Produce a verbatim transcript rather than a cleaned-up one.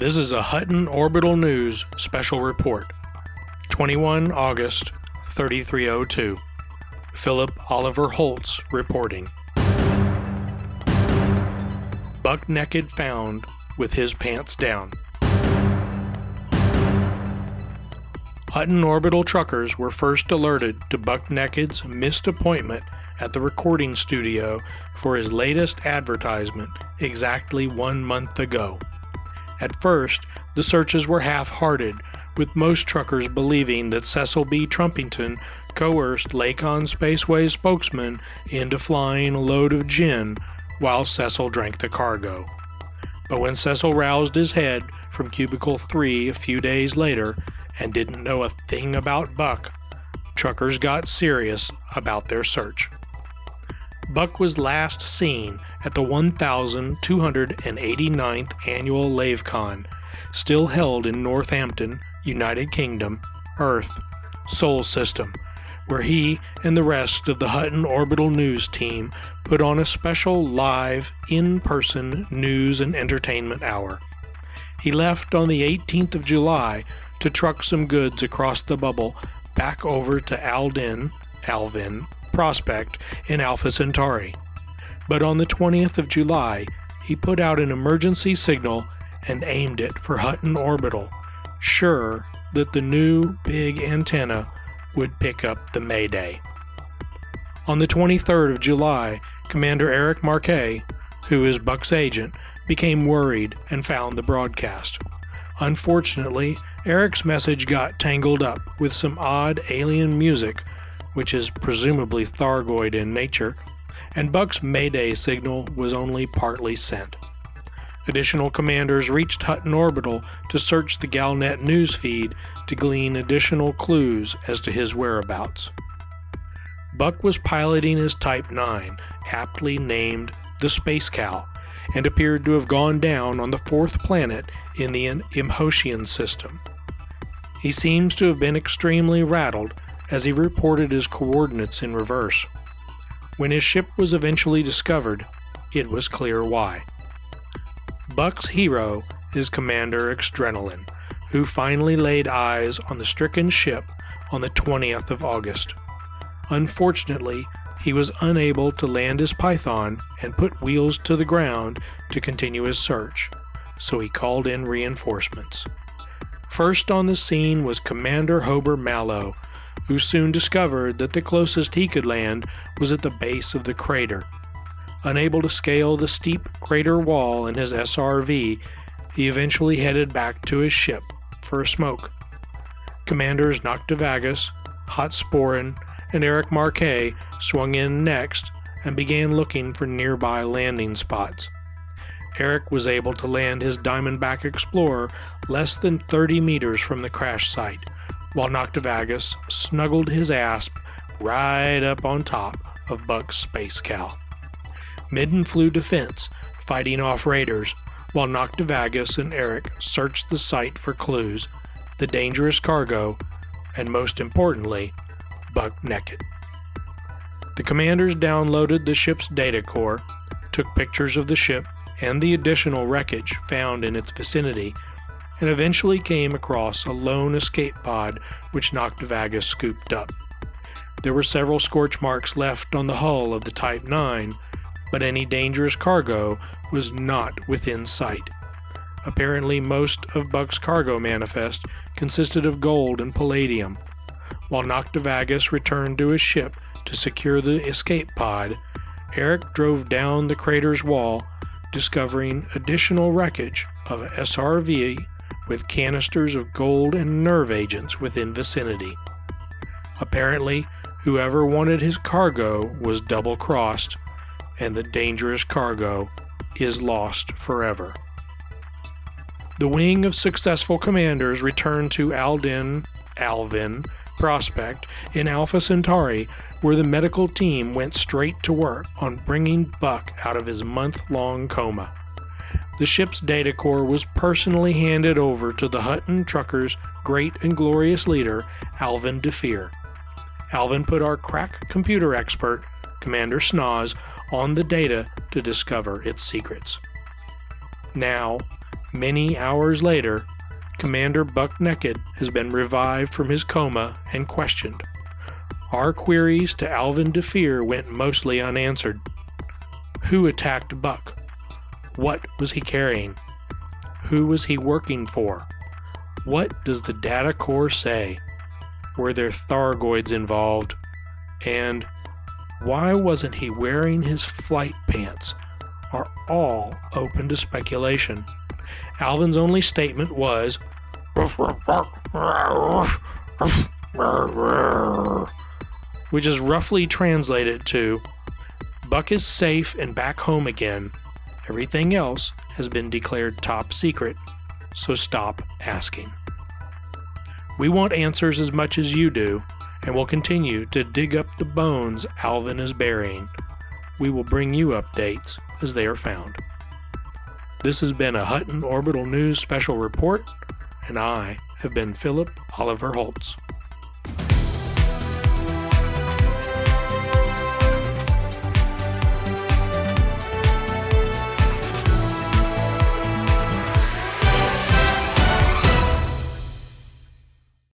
This is a Hutton Orbital News special report. twenty-first of August, thirty-three oh two. Philip Oliver Holtz reporting. Buck naked found with his pants down. Hutton Orbital truckers were first alerted to Buck Naked's missed appointment at the recording studio for his latest advertisement exactly one month ago. At first, the searches were half-hearted, with most truckers believing that Cecil B. Trumpington coerced Lakon Spaceway's spokesman into flying a load of gin while Cecil drank the cargo. But when Cecil roused his head from Cubicle three a few days later and didn't know a thing about Buck, truckers got serious about their search. Buck was last seen at the one thousand two hundred eighty-ninth Annual LaveCon, still held in Northampton, United Kingdom, Earth, Sol System, where he and the rest of the Hutton Orbital News team put on a special live, in-person news and entertainment hour. He left on the eighteenth of July to truck some goods across the bubble back over to Aldin, Alvin, Prospect in Alpha Centauri. But on the twentieth of July, he put out an emergency signal and aimed it for Hutton Orbital, sure that the new big antenna would pick up the Mayday. On the twenty-third of July, Commander Eric Marquet, who is Buck's agent, became worried and found the broadcast. Unfortunately, Eric's message got tangled up with some odd alien music, which is presumably Thargoid in nature, and Buck's Mayday signal was only partly sent. Additional commanders reached Hutton Orbital to search the Galnet newsfeed to glean additional clues as to his whereabouts. Buck was piloting his Type nine, aptly named the Space Cow, and appeared to have gone down on the fourth planet in the Imhotian system. He seems to have been extremely rattled as he reported his coordinates in reverse. When his ship was eventually discovered, it was clear why. Buck's hero is Commander Exdrenalin, who finally laid eyes on the stricken ship on the twentieth of August. Unfortunately, he was unable to land his Python and put wheels to the ground to continue his search, so he called in reinforcements. First on the scene was Commander Hober Mallow, who soon discovered that the closest he could land was at the base of the crater. Unable to scale the steep crater wall in his S R V, he eventually headed back to his ship for a smoke. Commanders Noctivagus, Hotsporin, and Eric Marquet swung in next and began looking for nearby landing spots. Eric was able to land his Diamondback Explorer less than thirty meters from the crash site, while Noctivagus snuggled his asp right up on top of Buck's Space Cow. Midden flew defense, fighting off raiders, while Noctivagus and Eric searched the site for clues, the dangerous cargo, and most importantly, Buck Naked. The commanders downloaded the ship's data core, took pictures of the ship and the additional wreckage found in its vicinity, and eventually came across a lone escape pod which Noctivagus scooped up. There were several scorch marks left on the hull of the Type nine, but any dangerous cargo was not within sight. Apparently most of Buck's cargo manifest consisted of gold and palladium. While Noctivagus returned to his ship to secure the escape pod, Eric drove down the crater's wall, discovering additional wreckage of a S R V with canisters of gold and nerve agents within vicinity. Apparently, whoever wanted his cargo was double-crossed, and the dangerous cargo is lost forever. The wing of successful commanders returned to Aldin, Alvin, Prospect in Alpha Centauri, where the medical team went straight to work on bringing Buck out of his month-long coma. The ship's data core was personally handed over to the Hutton truckers' great and glorious leader, Alvin DeFeer. Alvin put our crack computer expert, Commander Snoz, on the data to discover its secrets. Now, Many hours later, Commander Buck Naked has been revived from his coma and questioned. Our queries to Alvin DeFeer went mostly unanswered. Who attacked Buck? What was he carrying? Who was he working for? What does the data core say? Were there Thargoids involved? And why wasn't he wearing his flight pants? Are all open to speculation. Alvin's only statement was, which is roughly translated to, Buck is safe and back home again. Everything else has been declared top secret, so stop asking. We want answers as much as you do, and will continue to dig up the bones Alvin is burying. We will bring you updates as they are found. This has been a Hutton Orbital News Special Report, and I have been Philip Oliver Holtz.